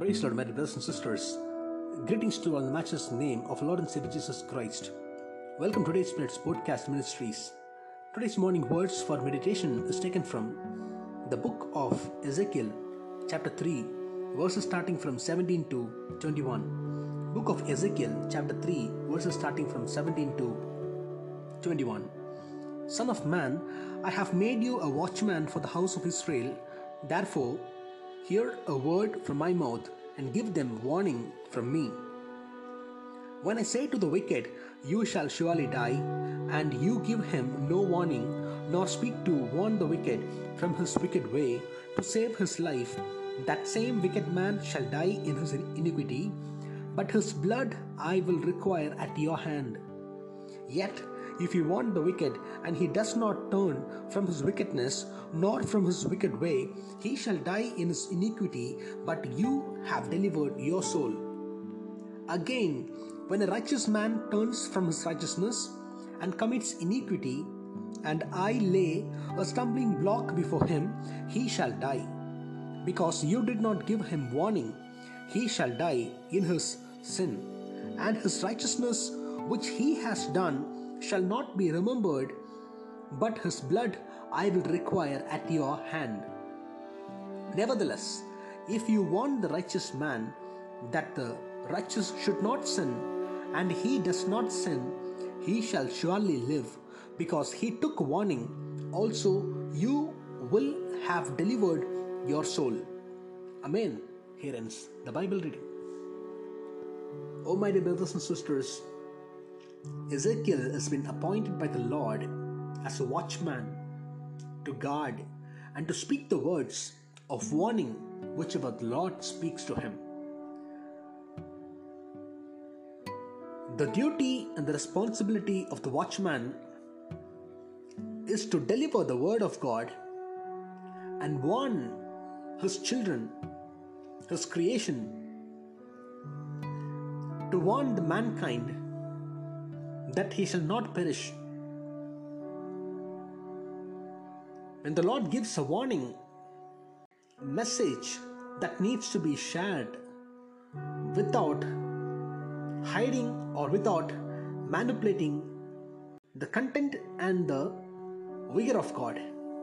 Praise Lord, my brothers and sisters. Greetings to all in the matchless name of Lord and Savior Jesus Christ. Welcome to today's Spirit's Podcast Ministries. Today's morning words for meditation is taken from the book of Ezekiel, chapter 3, verses starting from 17 to 21. Book of Ezekiel, chapter 3, verses starting from 17 to 21. Son of man, I have made you a watchman for the house of Israel. Therefore, hear a word from my mouth and give them warning from me. When I say to the wicked, you shall surely die, and you give him no warning, nor speak to warn the wicked from his wicked way, to save his life, that same wicked man shall die in his iniquity, but his blood I will require at your hand. Yet, if you warn the wicked, and he does not turn from his wickedness, nor from his wicked way, he shall die in his iniquity, but you have delivered your soul. Again, when a righteous man turns from his righteousness, and commits iniquity, and I lay a stumbling block before him, he shall die. Because you did not give him warning, he shall die in his sin, and his righteousness which he has done shall not be remembered, but his blood I will require at your hand. Nevertheless, if you warn the righteous man that the righteous should not sin, and he does not sin, he shall surely live, because he took warning. Also, you will have delivered your soul. Amen. Here ends the Bible reading. Oh, my dear brothers and sisters, Ezekiel has been appointed by the Lord as a watchman to guard and to speak the words of warning whichever the Lord speaks to him. The duty and the responsibility of the watchman is to deliver the word of God and warn his children, his creation, to warn the mankind that he shall not perish. When the Lord gives a warning, a message that needs to be shared without hiding or without manipulating the content and the vigor of God.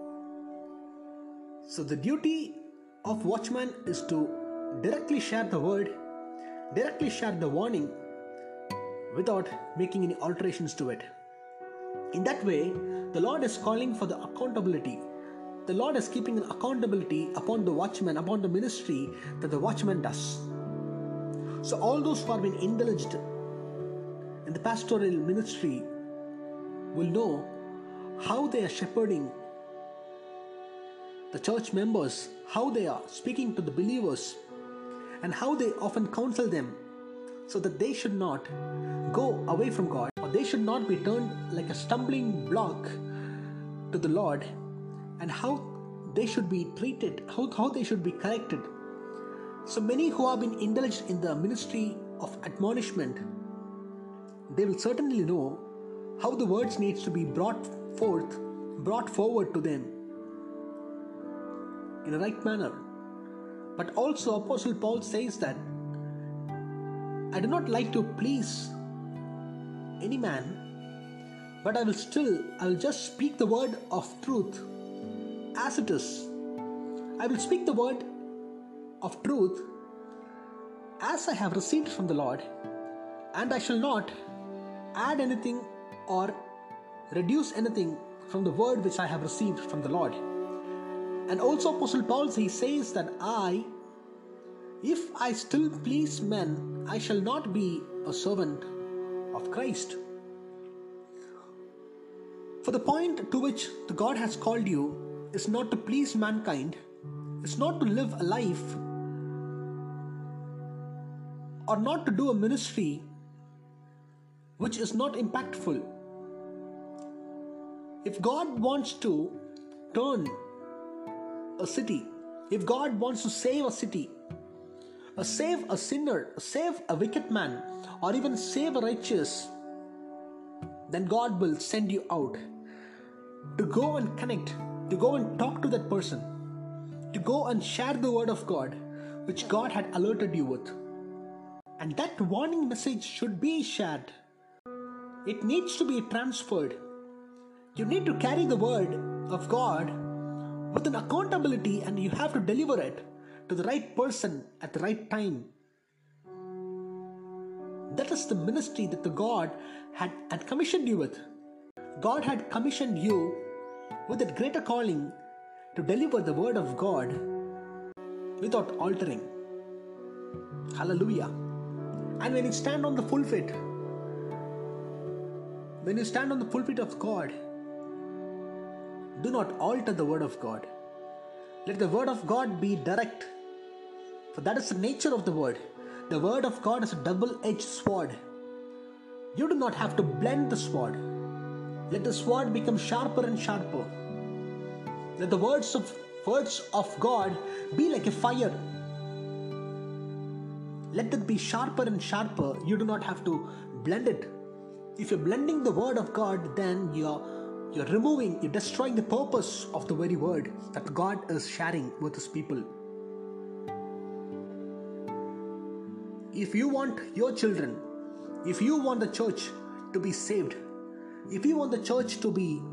So the duty of watchman is to directly share the word, directly share the warning, without making any alterations to it. In that way, the Lord is calling for the accountability. The Lord is keeping an accountability upon the watchman, upon the ministry that the watchman does. So all those who have been indulged in the pastoral ministry will know how they are shepherding the church members, how they are speaking to the believers, and how they often counsel them so that they should not go away from God, or they should not be turned like a stumbling block to the Lord, and how they should be treated, how they should be corrected. So many who have been indulged in the ministry of admonishment, they will certainly know how the words needs to be brought forward to them in a right manner. But also Apostle Paul says that I do not like to please any man, but I will just speak the word of truth as it is. I will speak the word of truth as I have received from the Lord, and I shall not add anything or reduce anything from the word which I have received from the Lord. And also Apostle Paul says that if I still please men, I shall not be a servant of Christ. For the point to which the God has called you is not to please mankind, is not to live a life or not to do a ministry which is not impactful. If God wants to turn a city, if God wants to save a city, save a sinner, save a wicked man, or even save a righteous, then God will send you out to go and connect, to go and talk to that person, to go and share the word of God which God had alerted you with. And that warning message should be shared. It needs to be transferred. You need to carry the word of God with an accountability, and you have to deliver it to the right person at the right time. That is the ministry that the God had commissioned you with. God had commissioned you with that greater calling to deliver the word of God without altering. Hallelujah. And when you stand on the pulpit, of God, do not alter the word of God. Let the word of God be direct, for that is the nature of the word. The word of God is a double-edged sword. You do not have to blend the sword. Let the sword become sharper and sharper. Let the words of God be like a fire. Let it be sharper and sharper. You do not have to blend it. If you're blending the word of God, then you're destroying the purpose of the very word that God is sharing with his people. If you want your children, if you want the church to be saved, if you want the church to be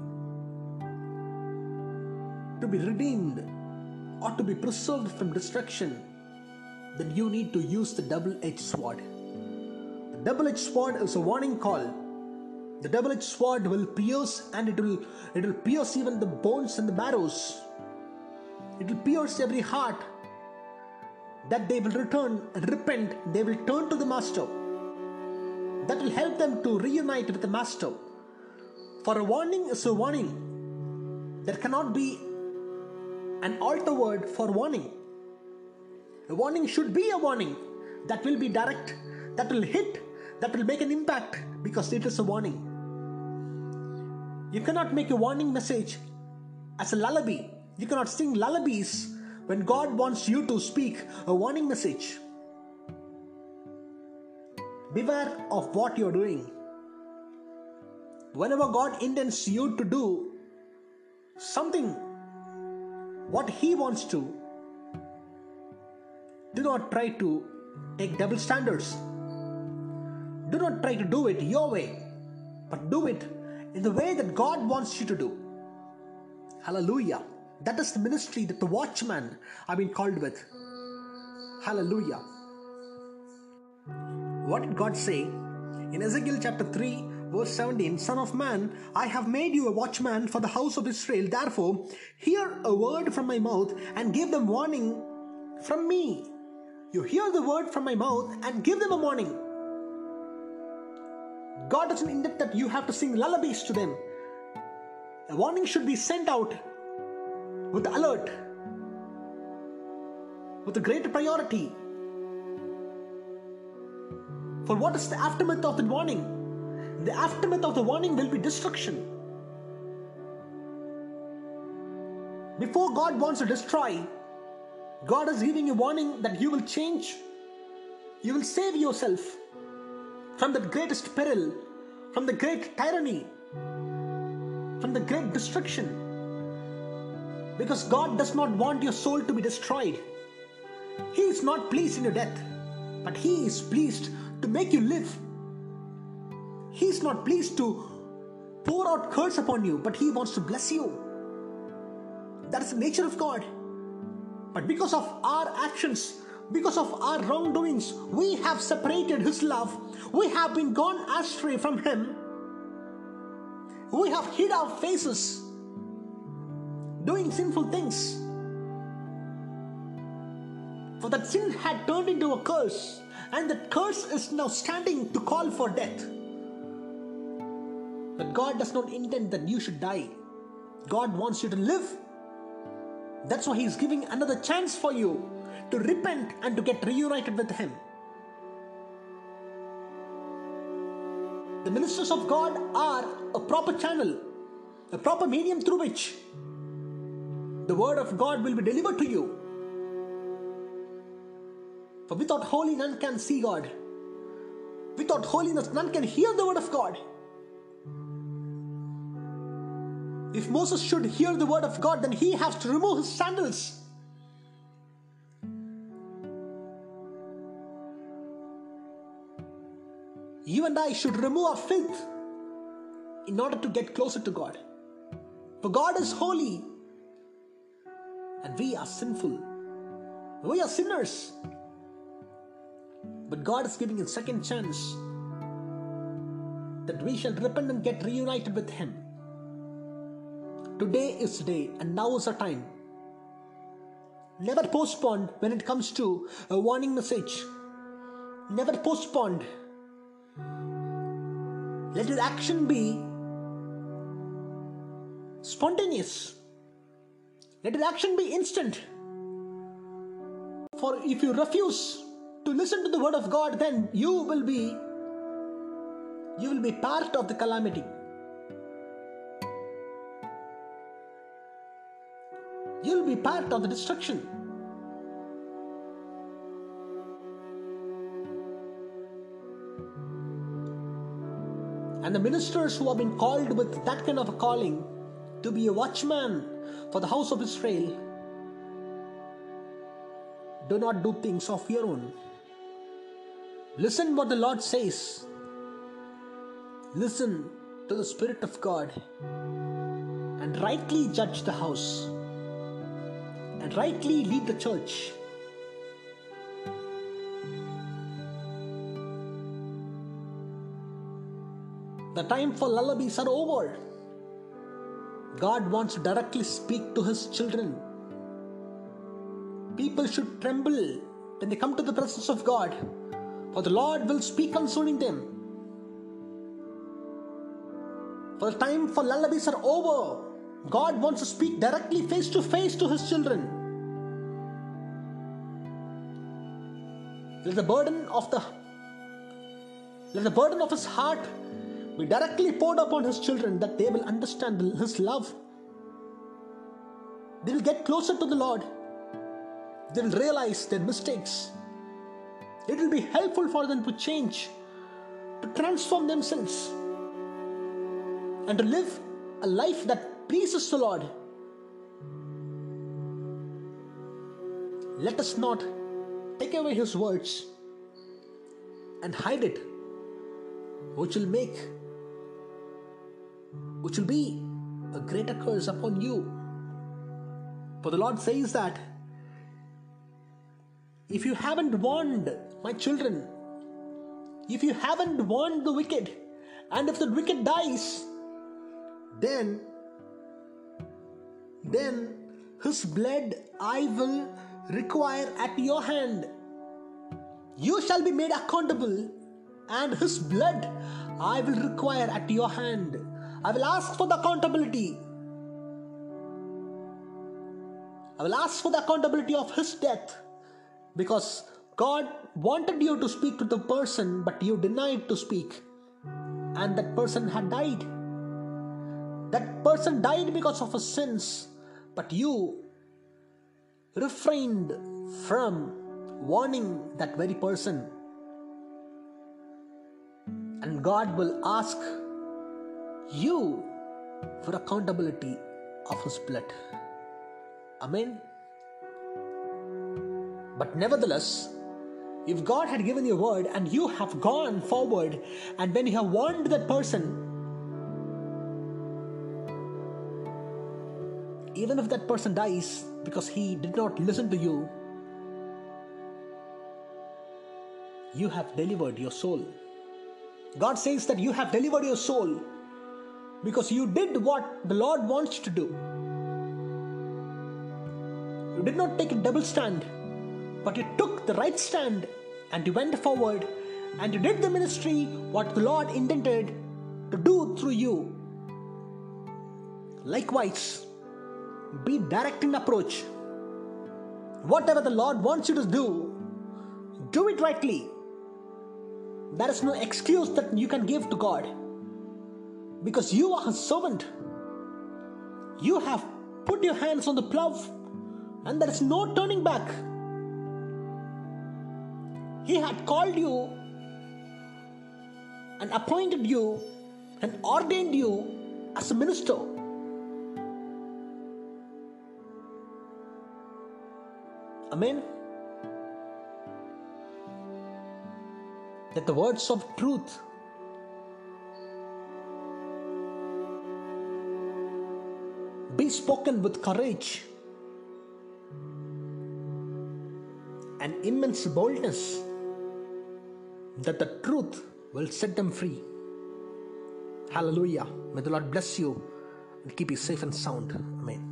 redeemed or to be preserved from destruction, then you need to use the double-edged sword. The double-edged sword is a warning call. The double-edged sword will pierce, and it will pierce even the bones and the marrows. It will pierce every heart, that they will return and repent. They will turn to the Master. That will help them to reunite with the Master. For a warning is a warning. There cannot be an alter word for warning. A warning should be a warning that will be direct, that will hit, that will make an impact, because it is a warning. You cannot make a warning message as a lullaby. You cannot sing lullabies when God wants you to speak a warning message. Beware of what you are doing. Whenever God intends you to do something, what He wants to, do not try to take double standards. Do not try to do it your way, but do it in the way that God wants you to do. Hallelujah. That is the ministry that the watchman have been called with. Hallelujah. What did God say? In Ezekiel chapter 3 verse 17, Son of man, I have made you a watchman for the house of Israel. Therefore, hear a word from my mouth and give them warning from me. You hear the word from my mouth and give them a warning. God doesn't intend that you have to sing lullabies to them. A warning should be sent out with alert, with a greater priority. For what is the aftermath of the warning? The aftermath of the warning will be destruction. Before God wants to destroy, God is giving a warning that you will change. You will save yourself from the greatest peril, from the great tyranny, from the great destruction. Because God does not want your soul to be destroyed. He is not pleased in your death, but He is pleased to make you live. He is not pleased to pour out curse upon you, but He wants to bless you. That is the nature of God. But because of our actions, because of our wrongdoings, we have separated His love. We have been gone astray from Him. We have hid our faces, doing sinful things. For that sin had turned into a curse, and that curse is now standing to call for death. But God does not intend that you should die. God wants you to live. That's why He is giving another chance for you to repent and to get reunited with Him. The ministers of God are a proper channel, a proper medium through which the word of God will be delivered to you. For without holy none can see God. Without holiness none can hear the word of God. If Moses should hear the word of God, then he has to remove his sandals. You and I should remove our filth in order to get closer to God. For God is holy and we are sinful. We are sinners. But God is giving a second chance that we shall repent and get reunited with Him. Today is the day and now is the time. Never postponed when it comes to a warning message. Never postponed. Let your action be spontaneous. Let your action be instant. For if you refuse to listen to the word of God, then you will be part of the calamity. You will be part of the destruction. And the ministers who have been called with that kind of a calling to be a watchman for the house of Israel, do not do things of your own. Listen what the Lord says. Listen to the Spirit of God and rightly judge the house and rightly lead the church. The time for lullabies are over. God wants to directly speak to His children. People should tremble when they come to the presence of God, for the Lord will speak concerning them. For the time for lullabies are over. God wants to speak directly face to face to His children. Let the burden of His heart be directly poured upon His children, that they will understand His love. They will get closer to the Lord. They will realize their mistakes. It will be helpful for them to change, to transform themselves, and to live a life that pleases the Lord. Let us not take away His words and hide it, which will be a greater curse upon you. For the Lord says that if you haven't warned my children, if you haven't warned the wicked, and if the wicked dies, then his blood I will require at your hand. You shall be made accountable, and his blood I will require at your hand. I will ask for the accountability. I will ask for the accountability of his death, because God wanted you to speak to the person, but you denied to speak, and that person had died. That person died because of his sins, but you refrained from warning that very person. And God will ask you for accountability of His blood. Amen. But nevertheless, if God had given you a word and you have gone forward, and when you have warned that person, even if that person dies because he did not listen to you, you have delivered your soul. God says that you have delivered your soul because you did what the Lord wants you to do. You did not take a double stand, but you took the right stand and you went forward and you did the ministry what the Lord intended to do through you. Likewise, be direct in approach. Whatever the Lord wants you to do it rightly. There is no excuse that you can give to God, because you are His servant. You have put your hands on the plow and there is no turning back. He had called you and appointed you and ordained you as a minister. Amen. Let the words of truth be spoken with courage and immense boldness, that the truth will set them free. Hallelujah. May the Lord bless you and keep you safe and sound. Amen.